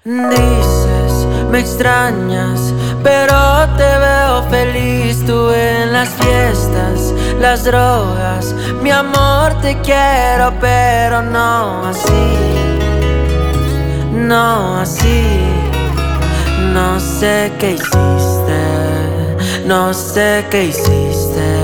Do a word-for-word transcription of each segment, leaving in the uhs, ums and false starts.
Dices, me extrañas, pero te veo feliz. Tú en las fiestas, las drogas. Mi amor, te quiero, pero no así. No así. No sé qué hiciste. No sé qué hiciste.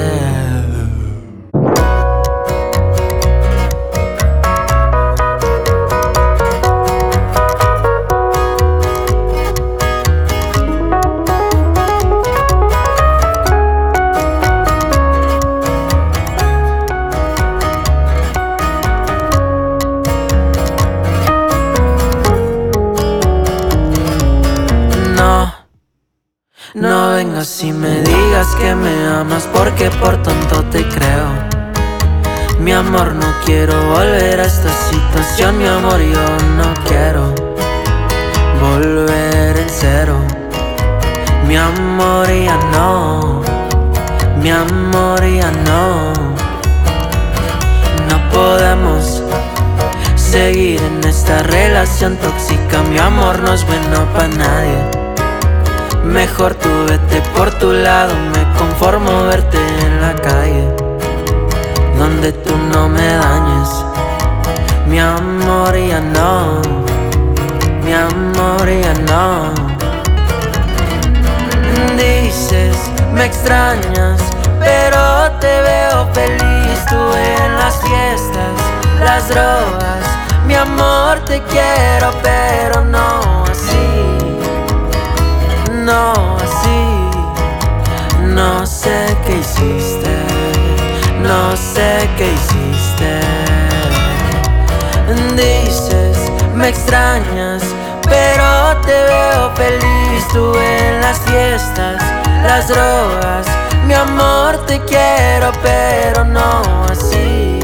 No vengas y me digas que me amas, porque por tonto te creo. Mi amor, no quiero volver a esta situación. Mi amor, yo no quiero volver en cero. Mi amor, ya no. Mi amor, ya no. No podemos seguir en esta relación tóxica. Mi amor, no es bueno para nadie. Mejor tú vete por tu lado, me conformo verte en la calle, donde tú no me dañes. Mi amor, ya no. Mi amor, ya no. Dices, me extrañas, pero te veo feliz. Tú en las fiestas, las drogas. Mi amor, te quiero, pero no así. No así. No sé qué hiciste. No sé qué hiciste. Dices, me extrañas, pero te veo feliz. Tú en las fiestas, las drogas. Mi amor, te quiero, pero no así.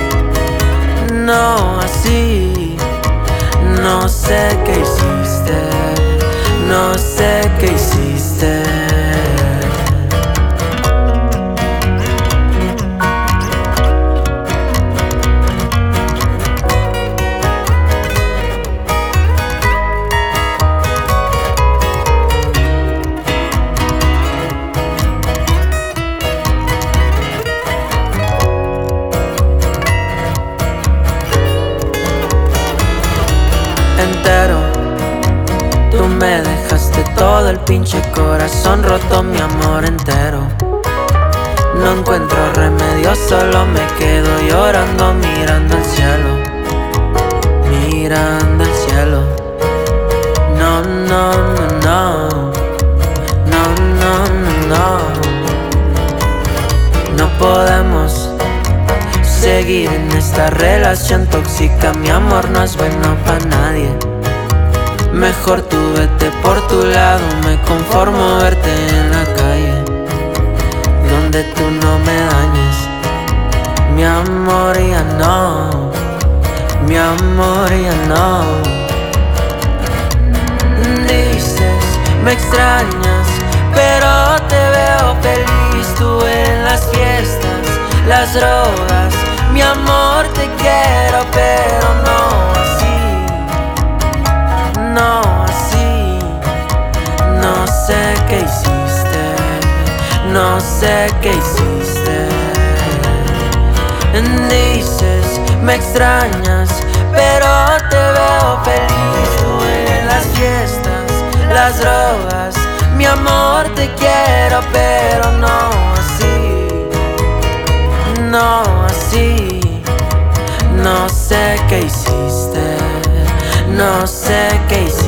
No así. No sé qué hiciste. No sé qué hiciste. Entero, tú me dejaste todo el pinche corazón roto, mi amor entero. No encuentro remedio, solo me quedo llorando, mirando al cielo, mirando al cielo. No, no, no, no. No, no, no, no. No podemos seguir en esta relación tóxica. Mi amor, no es bueno para nadie. Mejor tú vete por tu lado, me conformo verte en la calle, donde tú no me dañes. Mi amor, ya no. Mi amor, ya no. Dices, me extrañas, pero te veo feliz. Tú en las fiestas, las drogas. Mi amor, te quiero, pero no así. No así. No sé qué hiciste. No sé qué hiciste. Dices, me extrañas, pero te veo feliz. Tú en las fiestas, las drogas. Mi amor, te quiero, pero no así. No así. No sé qué hiciste. No sé qué hiciste.